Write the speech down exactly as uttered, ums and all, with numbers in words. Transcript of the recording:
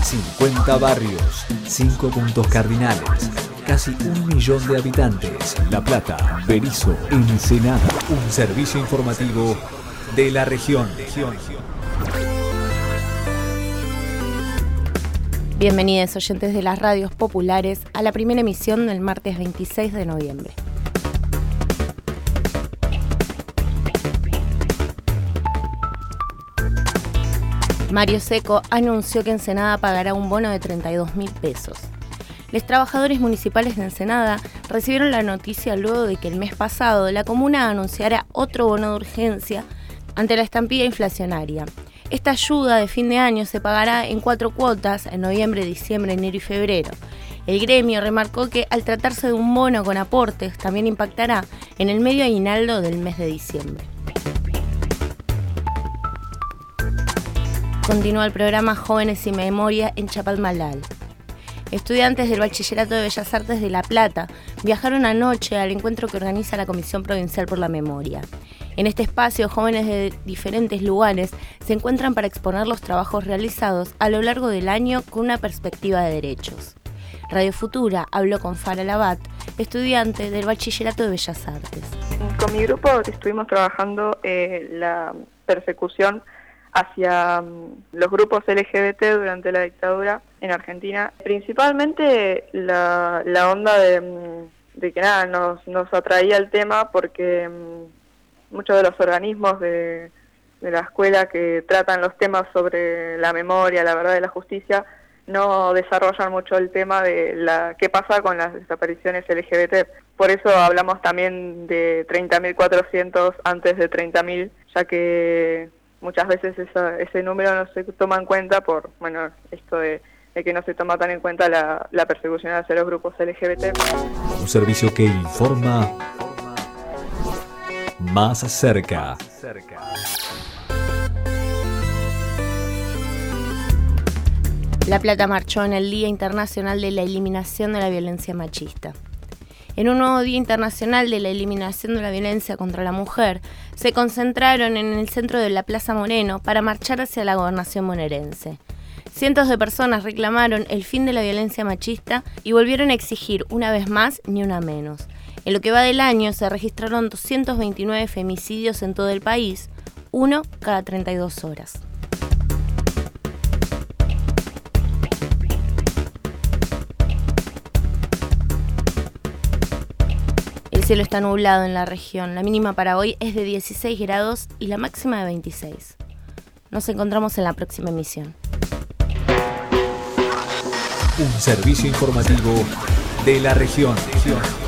cincuenta barrios, cinco puntos cardinales, casi un millón de habitantes. La Plata, Berisso, Ensenada. Un servicio informativo de la región. Bienvenidos oyentes de las radios populares a la primera emisión del martes veintiséis de noviembre. Mario Seco anunció que Ensenada pagará un bono de treinta y dos mil pesos. Los trabajadores municipales de Ensenada recibieron la noticia luego de que el mes pasado la comuna anunciara otro bono de urgencia ante la estampida inflacionaria. Esta ayuda de fin de año se pagará en cuatro cuotas en noviembre, diciembre, enero y febrero. El gremio remarcó que al tratarse de un bono con aportes también impactará en el medio aguinaldo del mes de diciembre. Continúa el programa Jóvenes y Memoria en Chapalmalal. Estudiantes del Bachillerato de Bellas Artes de La Plata viajaron anoche al encuentro que organiza la Comisión Provincial por la Memoria. En este espacio, jóvenes de diferentes lugares se encuentran para exponer los trabajos realizados a lo largo del año con una perspectiva de derechos. Radio Futura habló con Farah Labat, estudiante del Bachillerato de Bellas Artes. Con mi grupo estuvimos trabajando eh, la persecución hacia um, los grupos L G B T durante la dictadura en Argentina. Principalmente la, la onda de, de que nada, nos, nos atraía el tema porque um, muchos de los organismos de, de la escuela que tratan los temas sobre la memoria, la verdad y la justicia, no desarrollan mucho el tema de la qué pasa con las desapariciones L G B T. Por eso hablamos también de treinta mil cuatrocientos antes de treinta mil, ya que muchas veces esa, ese número no se toma en cuenta por, bueno, esto de, de que no se toma tan en cuenta la, la persecución hacia los grupos L G B T. Un servicio que informa más cerca. La Plata marchó en el Día Internacional de la Eliminación de la Violencia Machista. En un nuevo Día Internacional de la Eliminación de la Violencia contra la Mujer, se concentraron en el centro de la Plaza Moreno para marchar hacia la gobernación bonaerense. Cientos de personas reclamaron el fin de la violencia machista y volvieron a exigir una vez más ni una menos. En lo que va del año se registraron doscientos veintinueve femicidios en todo el país, uno cada treinta y dos horas. El cielo está nublado en la región. La mínima para hoy es de dieciséis grados y la máxima de veintiséis. Nos encontramos en la próxima emisión. Un servicio informativo de la región.